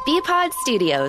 BPod Studios.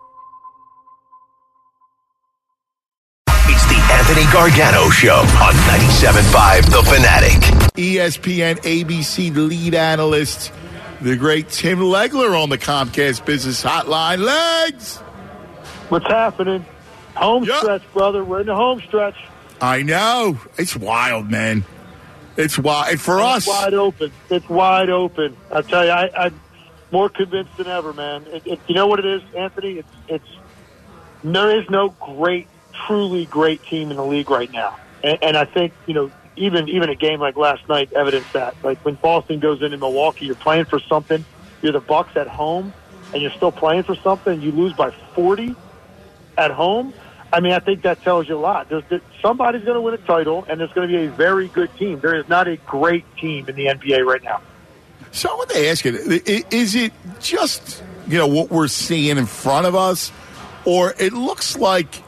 It's the Anthony Gargano Show on 97.5 The Fanatic. ESPN ABC lead analyst, the great Tim Legler on the Comcast Business Hotline. Legs! What's happening? Home stretch, brother. We're in the home stretch. I know. It's wild, man. It's wild. And for us. It's wide open. It's wide open. I tell you, I'm more convinced than ever, man. You know what it is, Anthony? There is no truly great team in the league right now. And I think, even a game like last night evidenced that. Like when Boston goes into Milwaukee, you're playing for something. You're the Bucks at home, and you're still playing for something. You lose by 40 at home. I mean, I think that tells you a lot. Somebody's going to win a title, and there's going to be a very good team. There is not a great team in the NBA right now. So I want to ask you, is it just, what we're seeing in front of us? Or it looks like,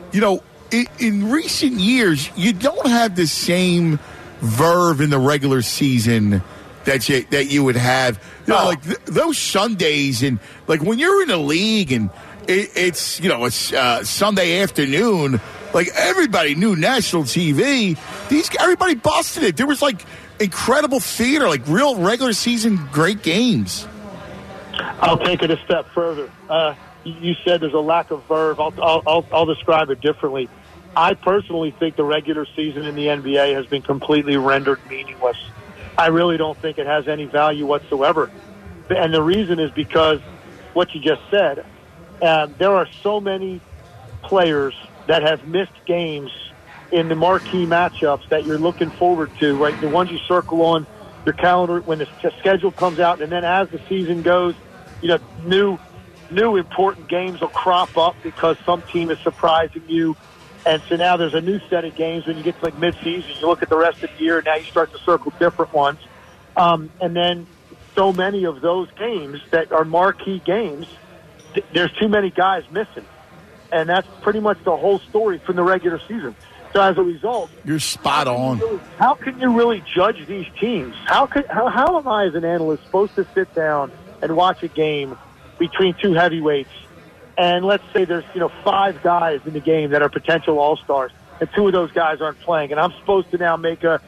in recent years, you don't have the same verve in the regular season that you would have. Those Sundays and, like, when you're in a league and it's Sunday afternoon. Like everybody knew national TV. Everybody busted it. There was like incredible theater, like real regular season great games. I'll take it a step further. You said there's a lack of verve. I'll describe it differently. I personally think the regular season in the NBA has been completely rendered meaningless. I really don't think it has any value whatsoever. And the reason is because what you just said. There are so many players that have missed games in the marquee matchups that you're looking forward to, right? The ones you circle on your calendar when the schedule comes out, and then as the season goes, new important games will crop up because some team is surprising you. And so now there's a new set of games when you get to like mid-season. You look at the rest of the year, and now you start to circle different ones. And then so many of those games that are marquee games, there's too many guys missing. And that's pretty much the whole story from the regular season. So as a result, you're spot on. How can you really judge these teams? How am I as an analyst supposed to sit down and watch a game between two heavyweights? And let's say there's, 5 guys in the game that are potential all-stars, and 2 of those guys aren't playing. And I'm supposed to now make a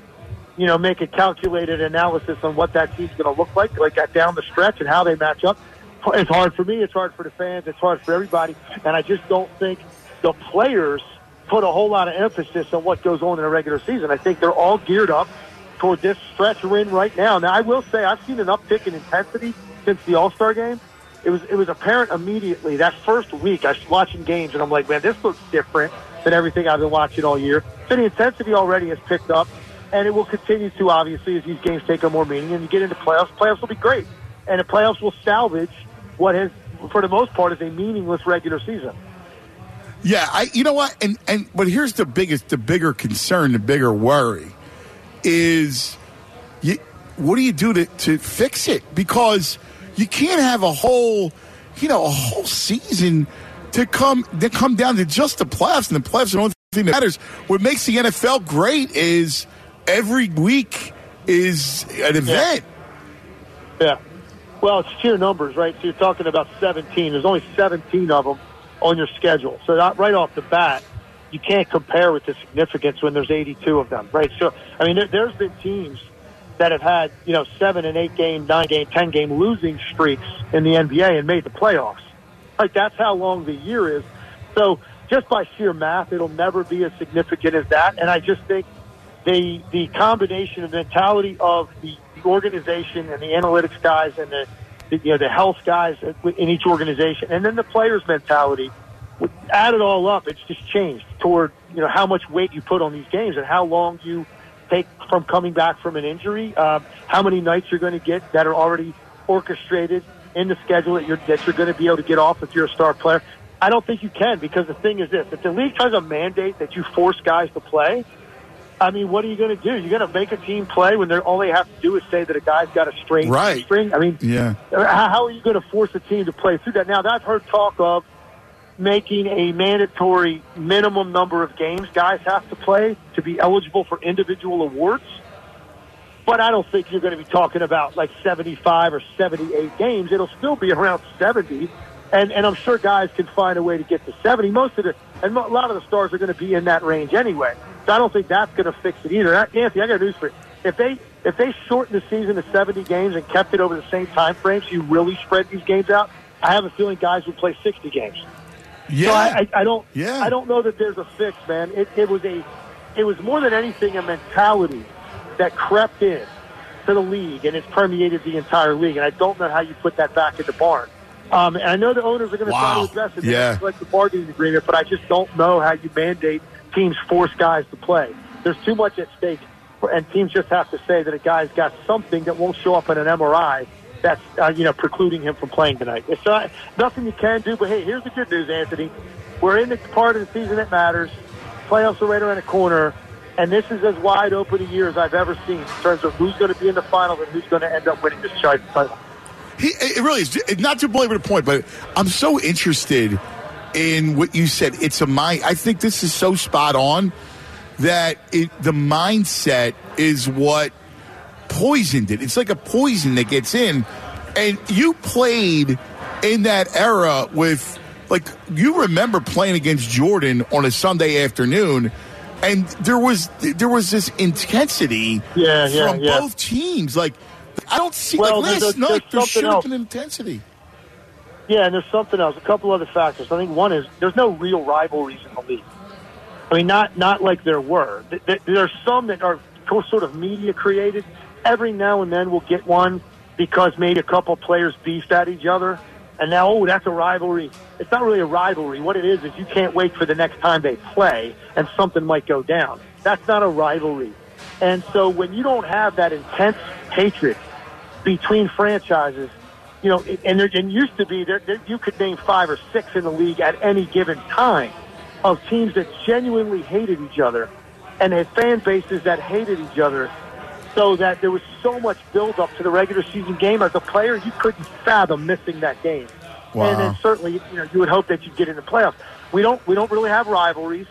calculated analysis on what that team's going to look like down the stretch and how they match up. It's hard for me. It's hard for the fans. It's hard for everybody. And I just don't think the players put a whole lot of emphasis on what goes on in a regular season. I think they're all geared up toward this stretch we're in right now. Now, I will say I've seen an uptick in intensity since the All-Star game. It was apparent immediately. That first week, I was watching games, and I'm like, man, this looks different than everything I've been watching all year. So the intensity already has picked up, and it will continue to, obviously, as these games take on more meaning. And you get into playoffs. Playoffs will be great. And the playoffs will salvage what has, for the most part, is a meaningless regular season. Yeah, you know what? But here's the bigger concern, the bigger worry is, what do you do to fix it? Because you can't have a whole season to come down to just the playoffs, and the playoffs are the only thing that matters. What makes the NFL great is every week is an event. Yeah. Well, it's sheer numbers, right? So you're talking about 17. There's only 17 of them on your schedule. So right off the bat, you can't compare with the significance when there's 82 of them, right? So, I mean, there's been teams that have had, 7 and 8 game, 9 game, 10 game losing streaks in the NBA and made the playoffs. Like, that's how long the year is. So just by sheer math, it'll never be as significant as that. And I just think the combination of mentality of the organization and the analytics guys and the health guys in each organization, and then the players' mentality, add it all up, it's just changed toward how much weight you put on these games and how long you take from coming back from an injury, how many nights you're going to get that are already orchestrated in the schedule that you're going to be able to get off if you're a star player. I don't think you can, because the thing is this: if the league tries to mandate that you force guys to play, I mean, what are you going to do? You're going to make a team play when all they have to do is say that a guy's got a strained string? I mean, yeah. How are you going to force a team to play through that? Now, I've heard talk of making a mandatory minimum number of games guys have to play to be eligible for individual awards. But I don't think you're going to be talking about like 75 or 78 games. It'll still be around 70. And I'm sure guys can find a way to get to 70. A lot of the stars are going to be in that range anyway. So I don't think that's going to fix it either. Anthony, I got news for you. If they shortened the season to 70 games and kept it over the same time frame, so you really spread these games out, I have a feeling guys would play 60 games. Yeah. So I don't know that there's a fix, man. It was more than anything a mentality that crept in to the league, and it's permeated the entire league. And I don't know how you put that back in the barn. And I know the owners are going to try to address it. Yeah. Like the bargaining agreement, but I just don't know how you mandate teams force guys to play. There's too much at stake, and teams just have to say that a guy's got something that won't show up in an MRI that's precluding him from playing tonight. It's nothing you can do. But hey, here's the good news, Anthony. We're in the part of the season that matters. Playoffs are right around the corner. And this is as wide open a year as I've ever seen in terms of who's going to be in the finals and who's going to end up winning this title. It really is. Not to belabor the point, but I'm so interested in what you said. It's a mind. I think this is so spot on that the mindset is what poisoned it. It's like a poison that gets in. And you played in that era with, like, you remember playing against Jordan on a Sunday afternoon. And there was this intensity from both teams. Like, I don't see, last night, there should have been intensity. Yeah, and there's something else. A couple other factors. I think one is there's no real rivalries in the league. I mean, not like there were. There's some that are sort of media created. Every now and then we'll get one because maybe a couple players beefed at each other. And now, that's a rivalry. It's not really a rivalry. What it is you can't wait for the next time they play and something might go down. That's not a rivalry. And so when you don't have that intense hatred between franchises, and used to be, you could name 5 or 6 in the league at any given time of teams that genuinely hated each other and had fan bases that hated each other, so that there was so much build-up to the regular season game. As a player, you couldn't fathom missing that game. Wow. And then certainly, you would hope that you'd get in the playoffs. We don't really have rivalries.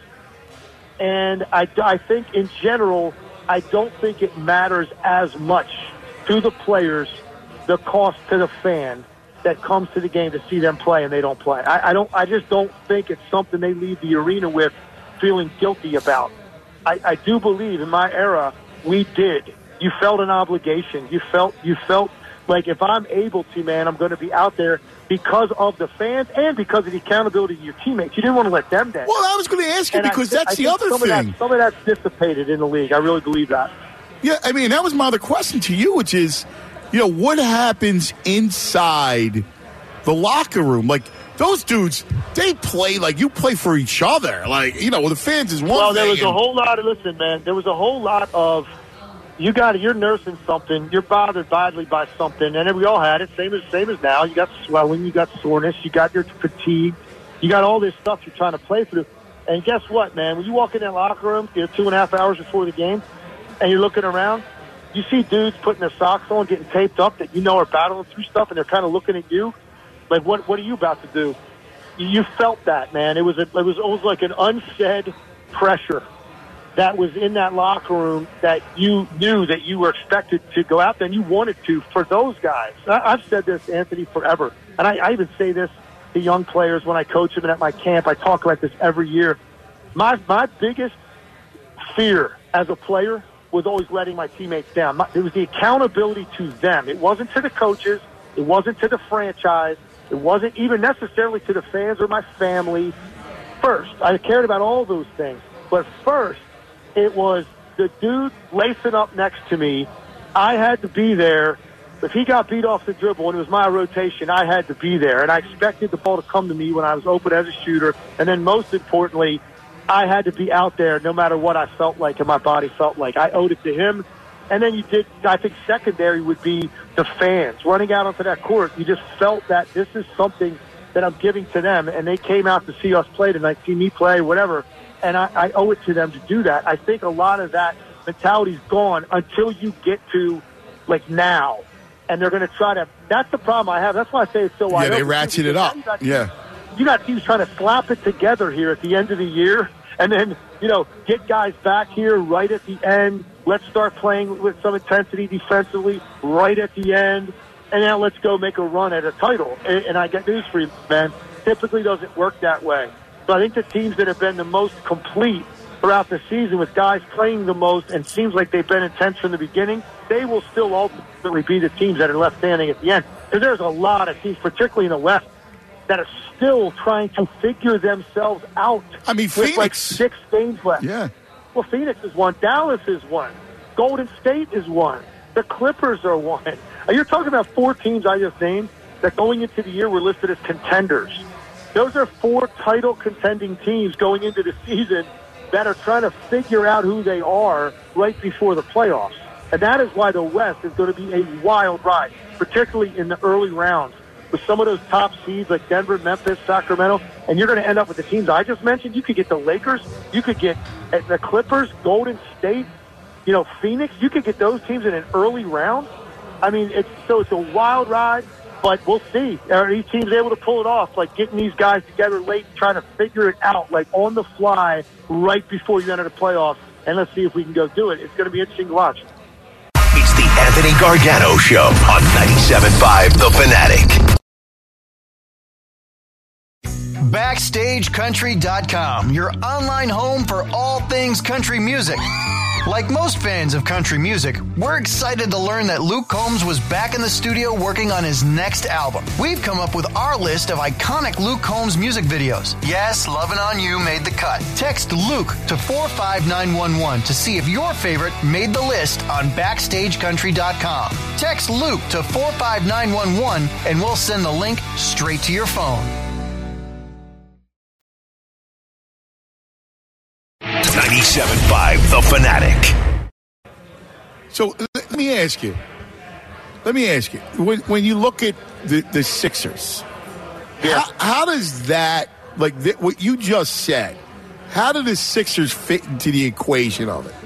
And I think in general, I don't think it matters as much to the players, the cost to the fan that comes to the game to see them play and they don't play. I just don't think it's something they leave the arena with feeling guilty about. I do believe in my era, we did. You felt an obligation. You felt like if I'm able to, man, I'm going to be out there because of the fans and because of the accountability of your teammates. You didn't want to let them down. Well, I was going to ask you because that's the other thing. Some of that's dissipated in the league. I really believe that. Yeah, I mean, that was my other question to you, which is, what happens inside the locker room? Like, those dudes, they play like you play for each other. Like, the fans is one thing. Well, there was a whole lot of, listen, man, there was a whole lot of, you're nursing something, you're bothered badly by something, and we all had it, same as now. You got swelling, you got soreness, you got your fatigue, you got all this stuff you're trying to play through. And guess what, man? When you walk in that locker room, 2.5 hours before the game, and you're looking around, you see dudes putting their socks on, getting taped up that are battling through stuff, and they're kind of looking at you like, what are you about to do? You felt that, man. It was almost like an unsaid pressure that was in that locker room that you knew that you were expected to go out there and you wanted to for those guys. I've said this, Anthony, forever. And I even say this to young players when I coach them and at my camp. I talk about this every year. My biggest fear as a player was always letting my teammates down. It was the accountability to them. It wasn't to the coaches. It wasn't to the franchise. It wasn't even necessarily to the fans or my family. First, I cared about all those things. But first, it was the dude lacing up next to me. I had to be there. If he got beat off the dribble and it was my rotation, I had to be there. And I expected the ball to come to me when I was open as a shooter. And then most importantly, I had to be out there no matter what I felt like and my body felt like. I owed it to him. And then I think secondary would be the fans. Running out onto that court, you just felt that this is something that I'm giving to them. And they came out to see us play tonight, see me play, whatever. And I owe it to them to do that. I think a lot of that mentality's gone until you get to, like, now. And they're going to try to – that's the problem I have. That's why I say it's so wide open. Yeah, they ratchet it up. You got teams trying to slap it together here at the end of the year And then, get guys back here right at the end. Let's start playing with some intensity defensively right at the end. And now let's go make a run at a title. And I got news for you, man. Typically doesn't work that way. So I think the teams that have been the most complete throughout the season with guys playing the most and seems like they've been intense from the beginning, they will still ultimately be the teams that are left standing at the end. Because there's a lot of teams, particularly in the West, that are still trying to figure themselves out. I mean, with Phoenix. like 6 games left. Yeah. Well, Phoenix is one. Dallas is one. Golden State is one. The Clippers are one. You're talking about 4 teams I just named that going into the year were listed as contenders. Those are 4 title contending teams going into the season that are trying to figure out who they are right before the playoffs. And that is why the West is going to be a wild ride, particularly in the early rounds with some of those top seeds like Denver, Memphis, Sacramento. And you're going to end up with the teams I just mentioned. You could get the Lakers. You could get the Clippers, Golden State, Phoenix. You could get those teams in an early round. I mean, it's a wild ride. But we'll see. Are these teams able to pull it off? Like getting these guys together late, trying to figure it out, like on the fly, right before you enter the playoffs. And let's see if we can go do it. It's going to be interesting to watch. It's the Anthony Gargano Show on 97.5 The Fanatic. BackstageCountry.com, your online home for all things country music. Like most fans of country music, we're excited to learn that Luke Combs was back in the studio working on his next album. We've come up with our list of iconic Luke Combs music videos. Yes, Lovin' On You made the cut. Text Luke to 45911 to see if your favorite made the list on BackstageCountry.com. Text Luke to 45911 and we'll send the link straight to your phone. 97.5 The Fanatic. So let me ask you. When you look at the Sixers, how does that, what you just said, how do the Sixers fit into the equation of it?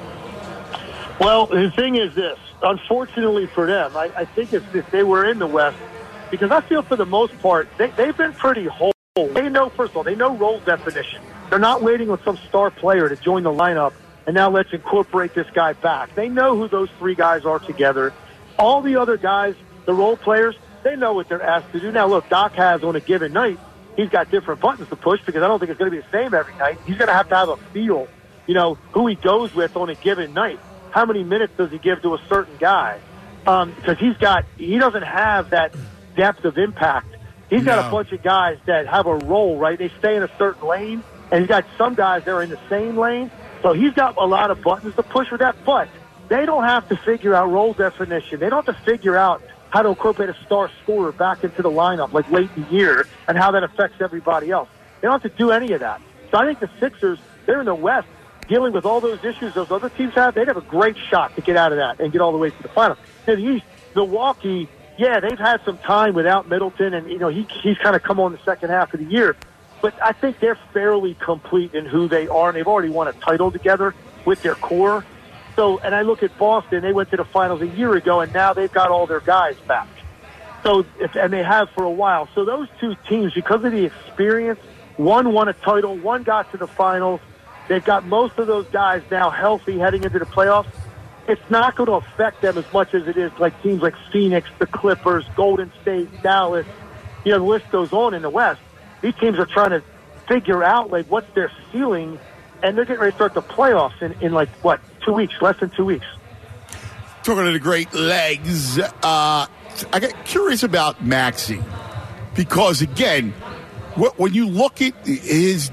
Well, the thing is this. Unfortunately for them, I think if they were in the West, because I feel for the most part, they've been pretty whole. They know, first of all, they know role definition. They're not waiting on some star player to join the lineup, and now let's incorporate this guy back. They know who those 3 guys are together. All the other guys, the role players, they know what they're asked to do. Now, look, Doc has on a given night, he's got different buttons to push because I don't think it's going to be the same every night. He's going to have a feel, who he goes with on a given night. How many minutes does he give to a certain guy? Because he doesn't have that depth of impact. He's got a bunch of guys that have a role, right? They stay in a certain lane. And he's got some guys that are in the same lane. So he's got a lot of buttons to push with that. But they don't have to figure out role definition. They don't have to figure out how to incorporate a star scorer back into the lineup like late in the year and how that affects everybody else. They don't have to do any of that. So I think the Sixers, they're in the West dealing with all those issues those other teams have. They'd have a great shot to get out of that and get all the way to the final. In the East, Milwaukee, they've had some time without Middleton, and he's kind of come on the second half of the year. But I think they're fairly complete in who they are, and they've already won a title together with their core. So, and I look at Boston, they went to the finals a year ago, and now they've got all their guys back. So, and they have for a while. So those 2 teams, because of the experience, one won a title, one got to the finals. They've got most of those guys now healthy heading into the playoffs. It's not going to affect them as much as it is like teams like Phoenix, the Clippers, Golden State, Dallas. The list goes on in the West. These teams are trying to figure out, what's their ceiling, and they're getting ready to start the playoffs in 2 weeks, less than 2 weeks. Talking to the great legs, I got curious about Maxey because, again, when you look at his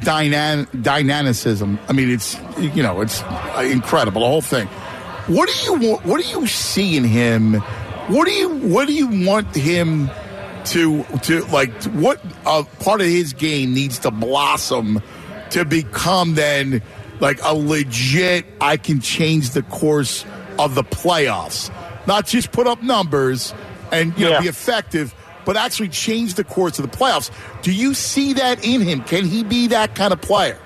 dynamicism, I mean, it's incredible, the whole thing. What do you see in him? What do you want him to what part of his game needs to blossom to become then a legit, I can change the course of the playoffs, not just put up numbers and be effective, but actually change the course of the playoffs. Do you see that in him? Can he be that kind of player?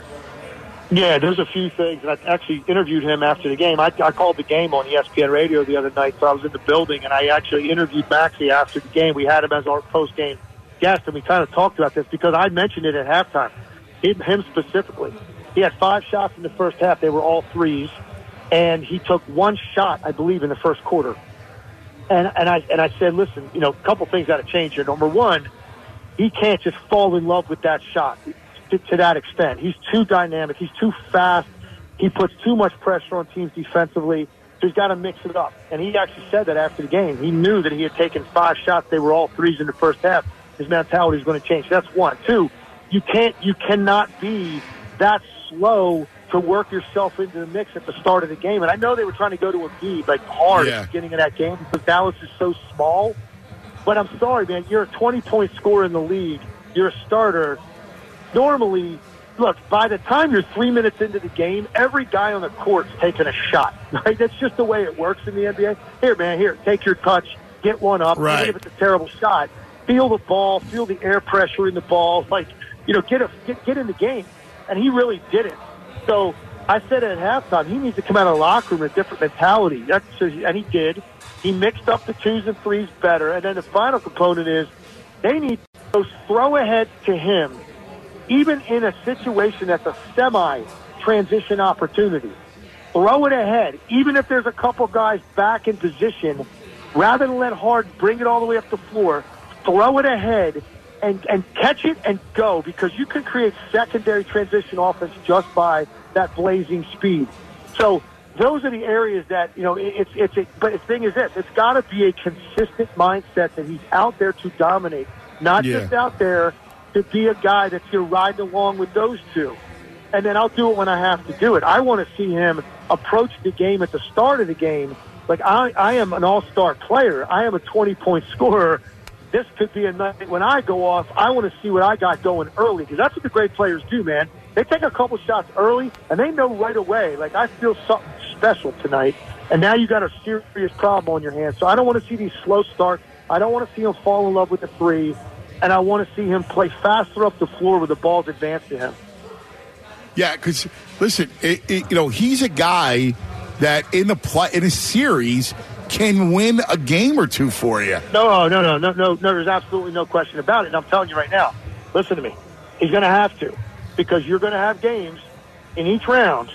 Yeah, there's a few things. And I actually interviewed him after the game. I called the game on ESPN Radio the other night, so I was in the building, and I actually interviewed Maxey after the game. We had him as our post-game guest, and we kind of talked about this because I mentioned it at halftime, him specifically. He had 5 shots in the first half. They were all threes. And he took 1 shot, I believe, in the first quarter. And I said, listen, a couple things got to change here. Number one, he can't just fall in love with that shot to that extent. He's too dynamic. He's too fast. He puts too much pressure on teams defensively. So he's got to mix it up. And he actually said that after the game. He knew that he had taken 5 shots. They were all threes in the first half. His mentality is going to change. That's one. Two, you cannot be that slow to work yourself into the mix at the start of the game. And I know they were trying to go to Embiid hard at the beginning of that game because Dallas is so small. But I'm sorry, man. You're a 20-point scorer in the league. You're a starter. Normally, look, by the time you're 3 minutes into the game, every guy on the court's taking a shot. Right? That's just the way it works in the NBA. Here, man, take your touch, get one up. Right. Even if it's a terrible shot, feel the ball, feel the air pressure in the ball. Get in the game. And he really did it. So I said at halftime, he needs to come out of the locker room with a different mentality. And he did. He mixed up the 2s and 3s better. And then the final component is they need those throw ahead to him, even in a situation that's a semi-transition opportunity. Throw it ahead, even if there's a couple guys back in position. Rather than let Harden bring it all the way up the floor, throw it ahead and catch it and go, because you can create secondary transition offense just by that blazing speed. So those are the areas that, but the thing is this, it's got to be a consistent mindset that he's out there to dominate, not just out there to be a guy that's going to ride along with those two. And then I'll do it when I have to do it. I want to see him approach the game at the start of the game. Like, I am an all-star player. I am a 20-point scorer. This could be a night when I go off, I want to see what I got going early, because that's what the great players do, man. They take a couple shots early, and they know right away, like, I feel something special tonight, and now you got a serious problem on your hands. So I don't want to see these slow starts. I don't want to see him fall in love with the 3, and I want to see him play faster up the floor with the balls advanced to him. Yeah, because, listen, he's a guy that in a series can win a game or two for you. No. There's absolutely no question about it. And I'm telling you right now, listen to me. He's going to have to, because you're going to have games in each round,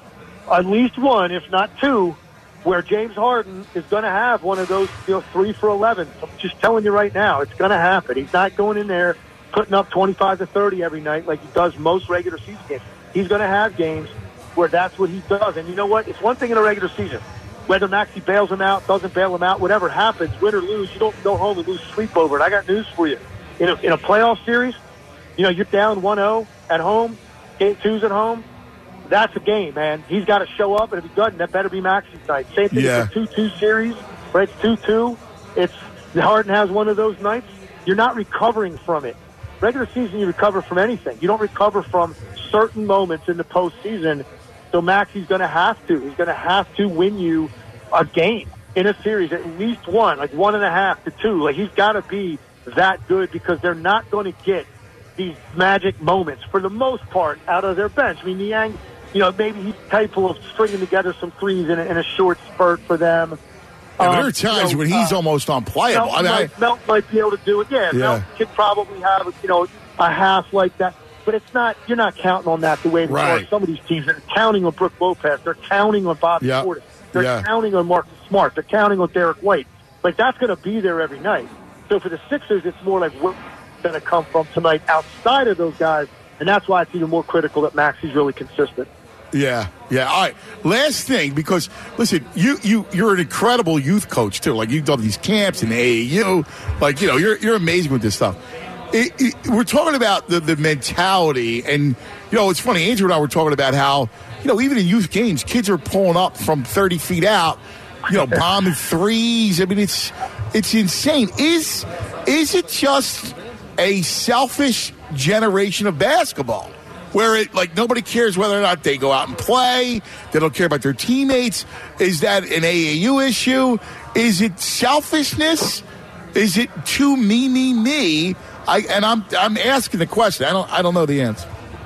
at least one, if not 2, where James Harden is going to have one of those 3 for 11. I'm just telling you right now, it's going to happen. He's not going in there putting up 25 to 30 every night like he does most regular season games. He's going to have games where that's what he does. And you know what? It's one thing in a regular season. Whether Maxey bails him out, doesn't bail him out, whatever happens, win or lose, you don't go home and lose sleep over it. I got news for you. In a playoff series, you're down 1-0 at home, game 2's at home. That's a game, man. He's got to show up, and if he doesn't, that better be Maxey's night. Same thing with the 2-2 series, right? It's 2-2. It's Harden has one of those nights. You're not recovering from it. Regular season, you recover from anything. You don't recover from certain moments in the postseason. So Maxey's going to have to. He's going to have to win you a game in a series, at least one, like 1.5 to 2. Like, he's got to be that good, because they're not going to get these magic moments for the most part out of their bench. I mean, Niang, maybe he's capable of stringing together some threes in a short spurt for them. Yeah, there are times when he's almost unplayable. Melt might be able to do it. Yeah. Melt could probably have a half like that. But it's not. You're not counting on that the way they are. Some of these teams are counting on Brook Lopez. They're counting on Bobby Portis. They're counting on Marcus Smart. They're counting on Derek White. Like, that's going to be there every night. So for the Sixers, it's more like where's going to come from tonight outside of those guys, and that's why it's even more critical that Maxey's really consistent. Yeah. All right. Last thing, because listen, you're an incredible youth coach too. Like, you've done these camps in AAU. Like, you're amazing with this stuff. We're talking about the mentality, and it's funny. Andrew and I were talking about how even in youth games, kids are pulling up from 30 feet out, bombing threes. I mean, it's insane. Is it just a selfish generation of basketball where it, like, nobody cares whether or not they go out and play? They don't care about their teammates. Is that an AAU issue? Is it selfishness? Is it too me? I'm asking the question. I don't know the answer.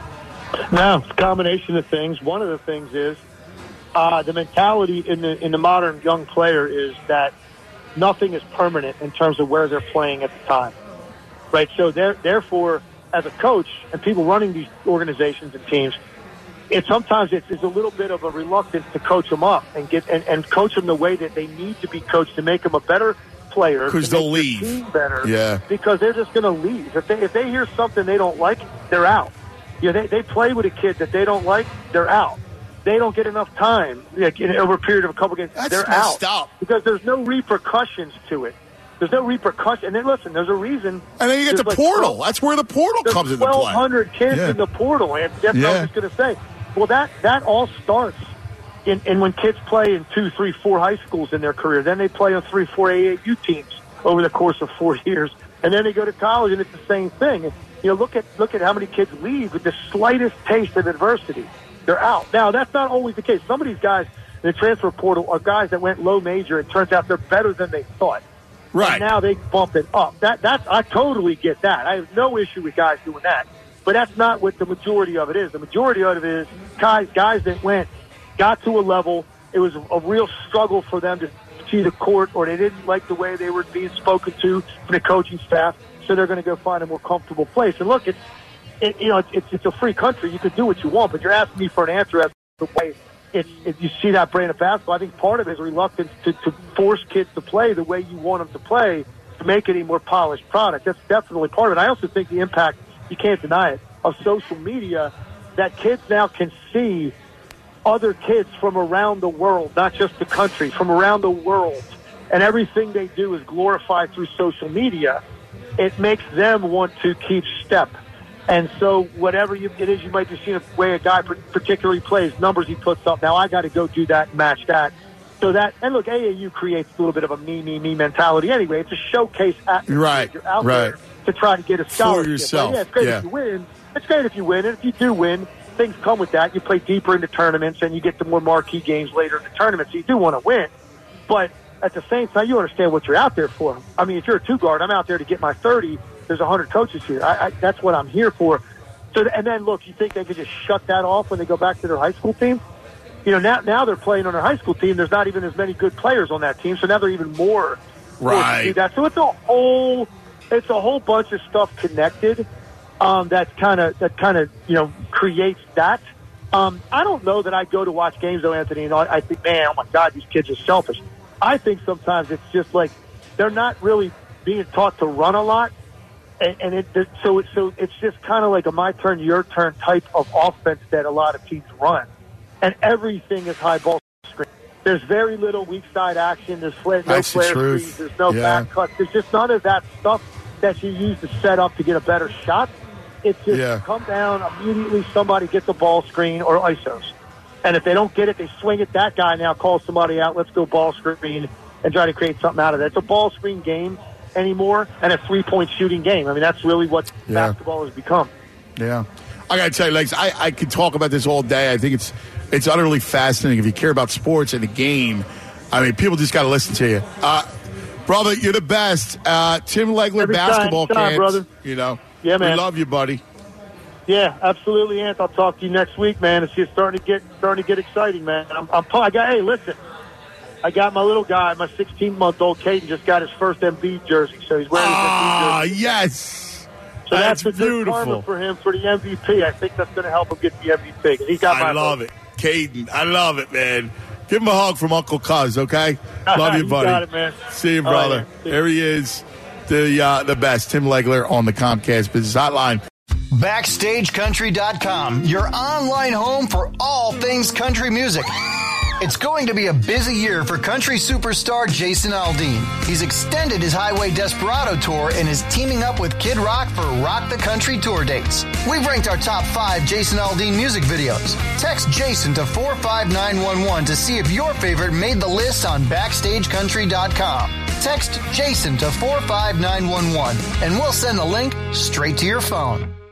No, it's a combination of things. One of the things is the mentality in the modern young player is that nothing is permanent in terms of where they're playing at the time, right? So therefore, as a coach and people running these organizations and teams, sometimes it's a little bit of a reluctance to coach them up and coach them the way that they need to be coached to make them a better player. Because they'll leave. Team better. Yeah. Because they're just going to leave. If they hear something they don't like, they're out. They play with a kid that they don't like, they're out. They don't get enough time over a period of a couple games. They're out. Up. Because there's no repercussions to it. There's no repercussion. And then, listen, there's a reason. And then you get the portal. That's where the portal comes into play. 1,200 kids in the portal, and that's what I was going to say. Well, that all starts in when kids play in 2, 3, 4 high schools in their career. Then they play on 3, 4 AAU teams over the course of 4 years. And then they go to college, and it's the same thing. Look at how many kids leave with the slightest taste of adversity. They're out. Now, that's not always the case. Some of these guys in the transfer portal are guys that went low major. It turns out they're better than they thought. Right. And now they bump it up. I totally get that. I have no issue with guys doing that. But that's not what the majority of it is. The majority of it is guys that got to a level. It was a real struggle for them to see the court, or they didn't like the way they were being spoken to from the coaching staff. So they're going to go find a more comfortable place. And look, it's a free country. You can do what you want, but you're asking me for an answer as to the way if you see that brand of basketball. I think part of it is reluctance to force kids to play the way you want them to play to make it a more polished product. That's definitely part of it. I also think the impact, you can't deny it, of social media, that kids now can see other kids from around the world, not just the country, from around the world, and everything they do is glorified through social media. It makes them want to keep step. And so whatever it is you might be seeing the way a guy particularly plays, numbers he puts up, now I got to go do that and match that. So that, and look, AAU creates a little bit of a me mentality anyway. It's a showcase atmosphere. Right. You're out there to try to get a scholarship. For yourself. It's great if you win. It's great if you win. And if you do win, things come with that. You play deeper into tournaments and you get the more marquee games later in the tournament. So you do want to win. But at the same time, you understand what you're out there for. I mean, if you're a 2-guard, I'm out there to get my 30. There's 100 coaches here. That's what I'm here for. So, and then, look, you think they could just shut that off when they go back to their high school team? Now they're playing on their high school team. There's not even as many good players on that team, so now they're even more forced to do that. So it's a whole bunch of stuff connected that kind of creates that. I don't know that I go to watch games though, Anthony, and I think, man, oh my God, these kids are selfish. I think sometimes it's just like they're not really being taught to run a lot. So it's just kind of like a my turn, your turn type of offense that a lot of teams run, and everything is high ball screen. There's very little weak side action. There's no flare screens. There's no back cuts. There's just none of that stuff that you use to set up to get a better shot. It's just come down immediately. Somebody gets a ball screen or ISOs, and if they don't get it, they swing at that guy. Now call somebody out. Let's go ball screen and try to create something out of it. It's a ball screen game anymore, and a 3-point shooting game. I mean, that's really what basketball has become. Yeah. I got to tell you, Legs, I could talk about this all day. I think it's utterly fascinating. If you care about sports and the game, I mean, people just got to listen to you. Brother, you're the best. Tim Legler, Every basketball time, brother. Yeah, man. We love you, buddy. Yeah, absolutely, Ant. I'll talk to you next week, man. It's just starting to get exciting, man. Hey, listen. I got my little guy, my 16-month-old Caden, just got his first Embiid jersey, so he's wearing his Embiid jersey. Yes. So that's a beautiful. good karma for him for the MVP. I think that's going to help him get the MVP. Because he's got I love it. Caden, I love it, man. Give him a hug from Uncle Cuz, okay? Love you, buddy. Got it, man. See you, brother. There he is, the best, Tim Legler on the Comcast Business Hotline. BackstageCountry.com, your online home for all things country music. It's going to be a busy year for country superstar Jason Aldean. He's extended his Highway Desperado tour and is teaming up with Kid Rock for Rock the Country tour dates. We've ranked our top 5 Jason Aldean music videos. Text Jason to 45911 to see if your favorite made the list on BackstageCountry.com. Text Jason to 45911 and we'll send the link straight to your phone.